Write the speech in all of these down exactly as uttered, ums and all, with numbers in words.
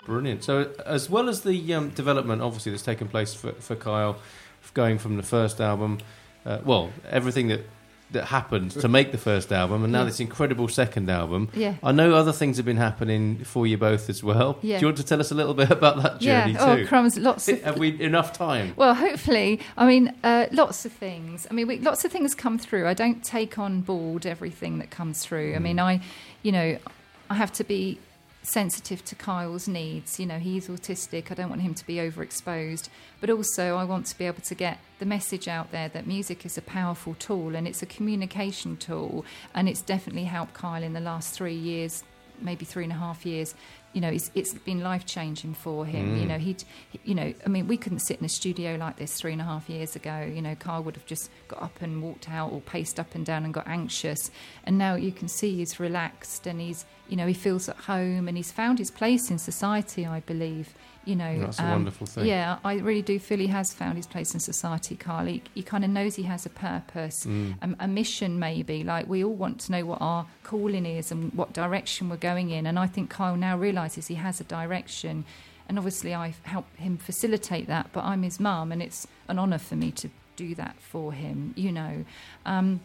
Brilliant. So as well as the um, development, obviously, that's taken place for, for Kyle, going from the first album, uh, well, everything that that happened to make the first album, and now yeah. this incredible second album. Yeah. I know other things have been happening for you both as well. Yeah. Do you want to tell us a little bit about that journey yeah. too? Oh, crumbs, lots of... Have we enough time? Well, hopefully. I mean, uh, lots of things. I mean, we, lots of things come through. I don't take on board everything that comes through. Mm. I mean, I, you know, I have to be sensitive to Kyle's needs. You know, he's autistic. I don't want him to be overexposed. But also I want to be able to get the message out there that music is a powerful tool, and it's a communication tool, and it's definitely helped Kyle in the last three years, maybe three and a half years. You know, it's, it's been life-changing for him. Mm. You know, he'd, you know, I mean, we couldn't sit in a studio like this three and a half years ago. You know, Kyle would have just got up and walked out or paced up and down and got anxious. And now you can see he's relaxed and he's, you know, he feels at home and he's found his place in society, I believe. You know, that's a um, wonderful thing. Yeah, I really do feel he has found his place in society, Kyle. He, he kind of knows he has a purpose, mm. a, a mission maybe. Like, we all want to know what our calling is and what direction we're going in. And I think Kyle now realises he has a direction. And obviously I've helped him facilitate that, but I'm his mum and it's an honour for me to do that for him, you know. Um,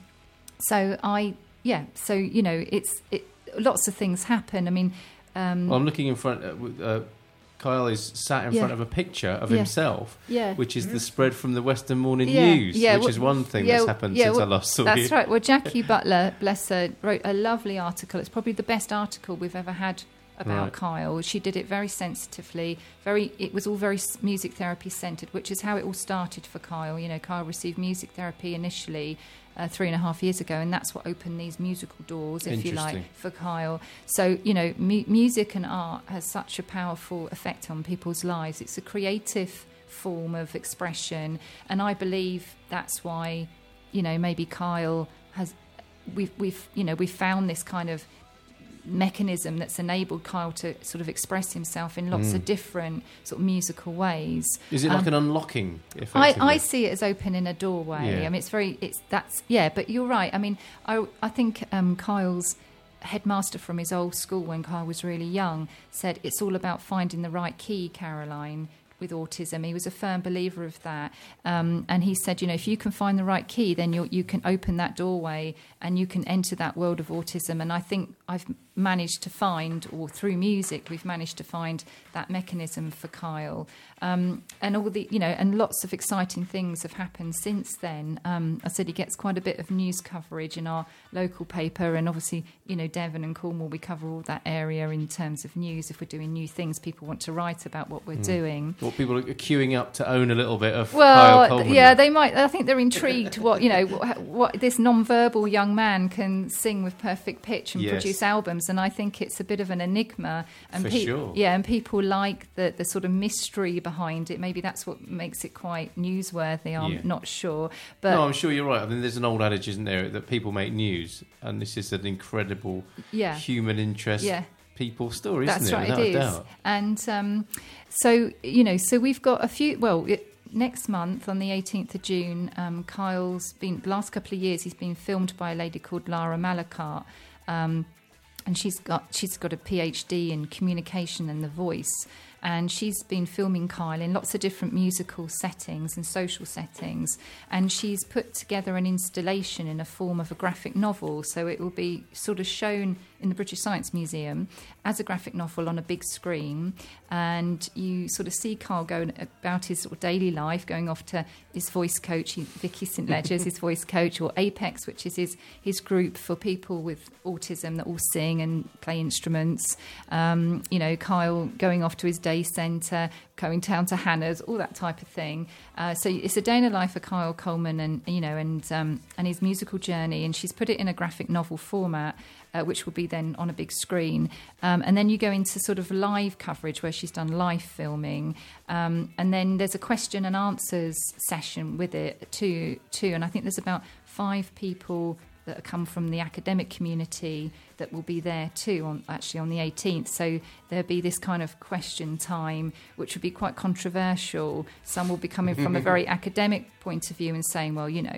so I, yeah, so, you know, it's it, lots of things happen. I mean... Um, well, I'm looking in front... Uh, uh, Kyle is sat in yeah. front of a picture of yeah. himself, yeah. which is the spread from the Western Morning yeah. News, yeah. which well, is one thing yeah. that's happened yeah. since well, I last saw that's you. That's right. Well, Jackie Butler, bless her, wrote a lovely article. It's probably the best article we've ever had about right. Kyle. She did it very sensitively. Very, it was all very music therapy centred, which is how it all started for Kyle. You know, Kyle received music therapy initially uh, three and a half years ago, and that's what opened these musical doors, if you like, for Kyle. So, you know, mu- music and art has such a powerful effect on people's lives. It's a creative form of expression, and I believe that's why, you know, maybe Kyle has. We've, we've, you know, we've found this kind of mechanism that's enabled Kyle to sort of express himself in lots mm. of different sort of musical ways. Is it like um, an unlocking? I, I see it as opening a doorway. Yeah. I mean, it's very, it's that's yeah. But you're right. I mean, I I think um, Kyle's headmaster from his old school when Kyle was really young said it's all about finding the right key, Caroline. With autism, he was a firm believer of that, um, and he said, you know, if you can find the right key, then you you can open that doorway and you can enter that world of autism. And I think I've managed to find, or through music, we've managed to find that mechanism for Kyle. Um, and all the, you know, and lots of exciting things have happened since then. Um, I said he gets quite a bit of news coverage in our local paper, and obviously, you know, Devon and Cornwall, we cover all that area in terms of news. If we're doing new things, people want to write about what we're mm. doing. Well, people are queuing up to own a little bit of well, Kyle Coleman. Yeah, they might. I think they're intrigued what, you know, what, what this non-verbal young man can sing with perfect pitch and yes. produce albums. And I think it's a bit of an enigma. And For pe- sure. Yeah, and people like the, the sort of mystery behind it. Maybe that's what makes it quite newsworthy. I'm yeah. not sure. But no, I'm sure you're right. I mean, there's an old adage, isn't there, that people make news, and this is an incredible yeah. human interest. Yeah. People story, That's isn't it? right, Without it a is. doubt. And um, so, you know, so we've got a few, well, it, next month on the eighteenth of June, um, Kyle's been, the last couple of years, he's been filmed by a lady called Lara Malakart. Um, and she's got she's got a PhD in communication and the voice. And she's been filming Kyle in lots of different musical settings and social settings. And she's put together an installation in a form of a graphic novel. So it will be sort of shown in the British Science Museum as a graphic novel on a big screen. And you sort of see Kyle going about his sort of daily life, going off to his voice coach, Vicky Saint Ledger's his voice coach, or Apex, which is his, his group for people with autism that all sing and play instruments. Um, you know, Kyle going off to his day centre, going down to Hannah's, all that type of thing. Uh, so it's a day in the life of Kyle Coleman, and you know, and um, and his musical journey. And she's put it in a graphic novel format, uh, which will be then on a big screen. Um, and then you go into sort of live coverage where she's done live filming, um, and then there's a question and answers session with it too. Too, and I think there's about five people that come from the academic community that will be there too, on actually on the eighteenth. So there'll be this kind of question time, which would be quite controversial. Some will be coming from a very academic point of view and saying, well, you know,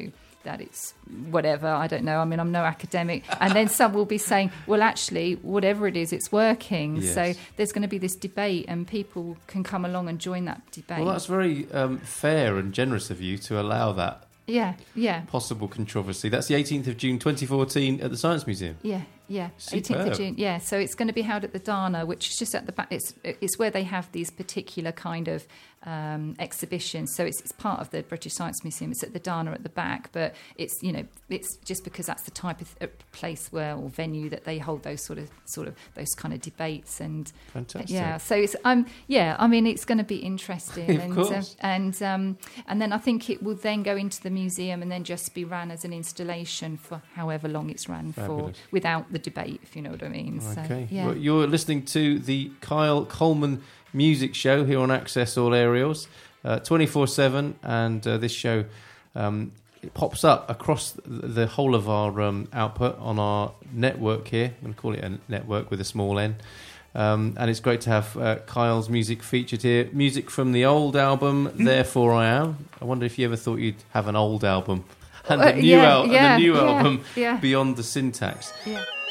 that it's whatever, I don't know. I mean, I'm no academic. And then some will be saying, well, actually, whatever it is, it's working. Yes. So there's going to be this debate, and people can come along and join that debate. Well, that's very um, fair and generous of you to allow that yeah, yeah. possible controversy. That's the eighteenth of June twenty fourteen at the Science Museum. Yeah, yeah. Superb. eighteenth of June, yeah. So it's going to be held at the Dana, which is just at the back. It's, it's where they have these particular kind of um, exhibitions. So it's, it's part of the British Science Museum. It's at the Dana at the back, but it's, you know, it's just because that's the type of uh, place where, or venue that they hold those sort of, sort of, those kind of debates. And Fantastic. yeah, so it's, um, yeah, I mean, it's going to be interesting. Of and, course. Uh, and, um, and then I think it will then go into the museum and then just be ran as an installation for however long it's ran Fabulous. for, without the debate, if you know what I mean. Okay. So, yeah. Well, you're listening to the Kyle Coleman Music Show here on Access All Aerials, uh, twenty-four seven, and uh, this show um, it pops up across the, the whole of our um, output on our network here. I'm going to call it a network with a small n. Um, and it's great to have uh, Kyle's music featured here. Music from the old album, Therefore I Am. I wonder if you ever thought you'd have an old album and Uh, a new, yeah, al- yeah, and a new yeah, album yeah. Beyond the Syntax. Yeah.